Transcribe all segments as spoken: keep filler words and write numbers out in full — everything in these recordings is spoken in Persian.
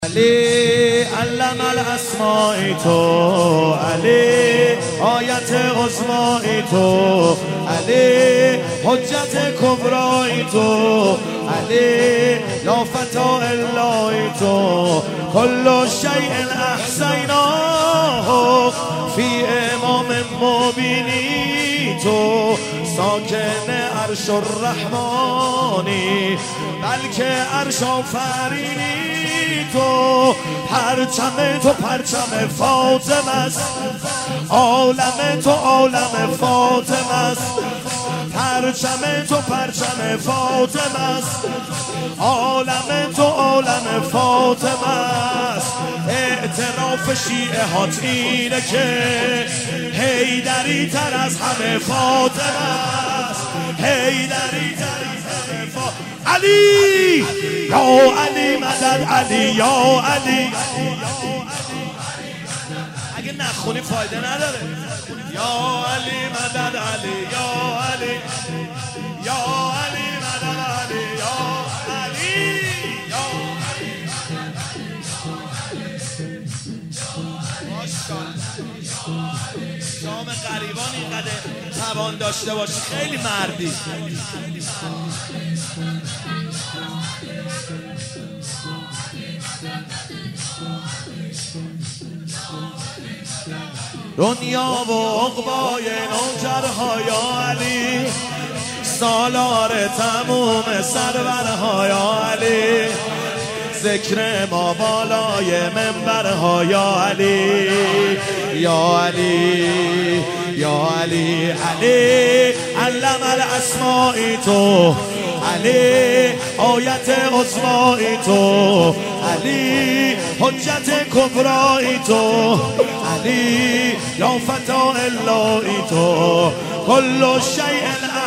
علی علم الاسماء تو، علی آیت عظمای تو، علی حجت کبرای تو، علی لا فتا الا تو، کل شیء احصیناه فی امام مبینی تو، ساکن عرش الرحمانی بلکه عرش آفرینی تو، پرچم تو پرچم فاطمه است، عالم تو عالم فاطمه است، پرچم تو پرچم فاطمه است، عالم تو عالم فاطمه است. اعتراف شیعه هات اینه که حیدری تر از همه فاطمه است، حیدری تر از همه فاطمه. علی یا علی مدد، علی یا علی، اگه نخونی فایده نداره. یا علی مدد، علی یا علی، یا علی مدد، علی یا علی، یا علی شام غریبان اینقدر توان داشته باشی خیلی مردی. دنیا و عقبای نوجرها یا علی، سالار تموم سرورها یا علی، ذکر ما بالای منبرها یا علی، یا علی یا علی. علی علم الاسماء تو، علی آیت عظمای تو، علی حجت کبرای تو، علی لا فتا الا تو، کل شیء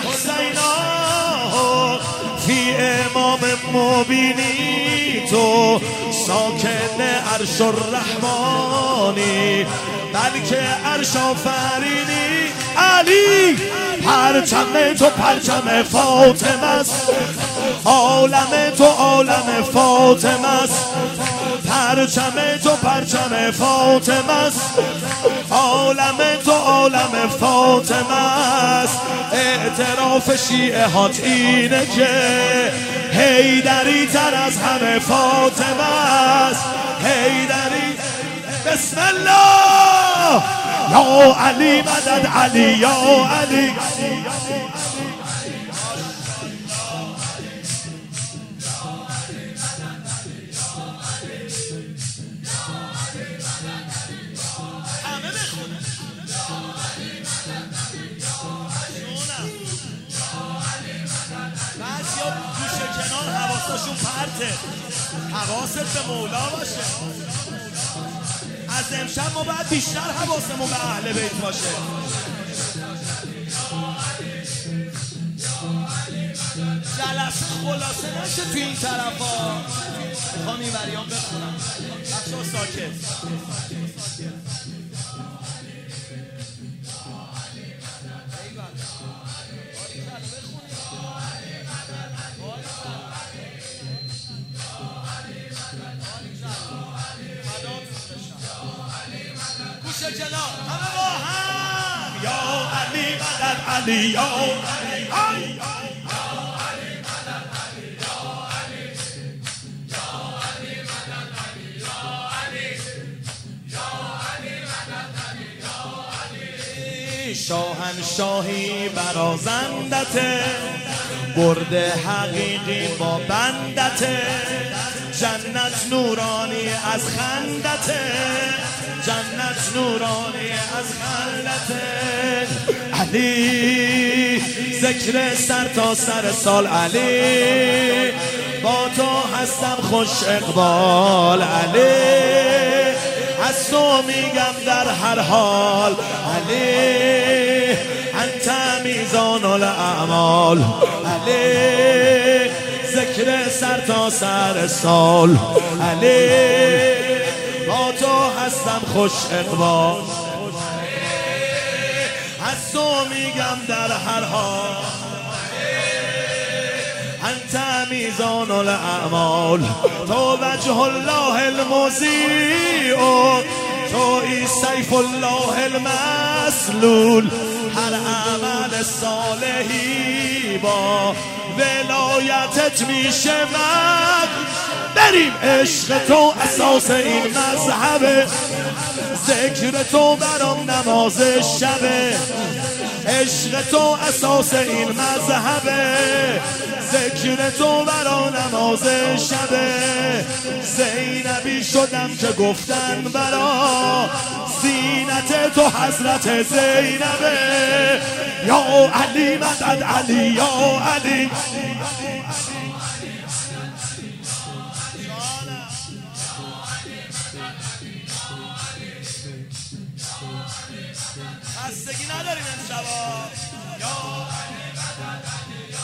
احصیناه فی امام مبینی تو، ساکن عرش الرحمانی بلکه عرش آفرینی. علی پرچم تو پرچم فاطمه است، عالم تو عالم فاطمه است، پرچم تو پرچم فاطمه است، عالم تو عالم فاطمه است. اعتراف شیعه هات اینه که حیدری تر از همه فاطمه است، حیدری. بسم الله یا علی مدد، علی یا علی، بعضیا گوشه کنار حواسشون پرته، حواست به مولا باشه. از امشب ما باید بیشتر حواسمون به اهل بیت باشه. جلسه خلاصه نشه توی این طرف ها. میخوام این وریان بخونم، بچه ها ساکت. گوشه کنار همه با هم، یا علی مدد، علی یا علی، شاهنشاهی برازندته، برد حقیقی با بندته، جنت نورانی از خندته، جنت نورانی از خندته. علی ذکر سر تا سر سال، علی با تو هستم خوش اقبال، علی از تو میگم در هر حال، علی انت میزان الاعمال، علی ذکر سر تا سر سال، علی با تو هستم خوش اقبال، از تو میگم در هر حال، انت میزان الاعمال. تو وجه الله المضیء، تویی سیف الله المسلول. هر عمل صالحی با ولایتت میشه مقبول. بریم. عشق تو اساس این مذهبه، ذکر تو برام نماز شبه. عشق تو اساس این مذهبه، ذکر تو برا نماز شبه. زینبی شدم که گفتن برا زینت تو حضرت زینبه. یا علی مدد علی، یا علی. خستگی نداریم امشبا.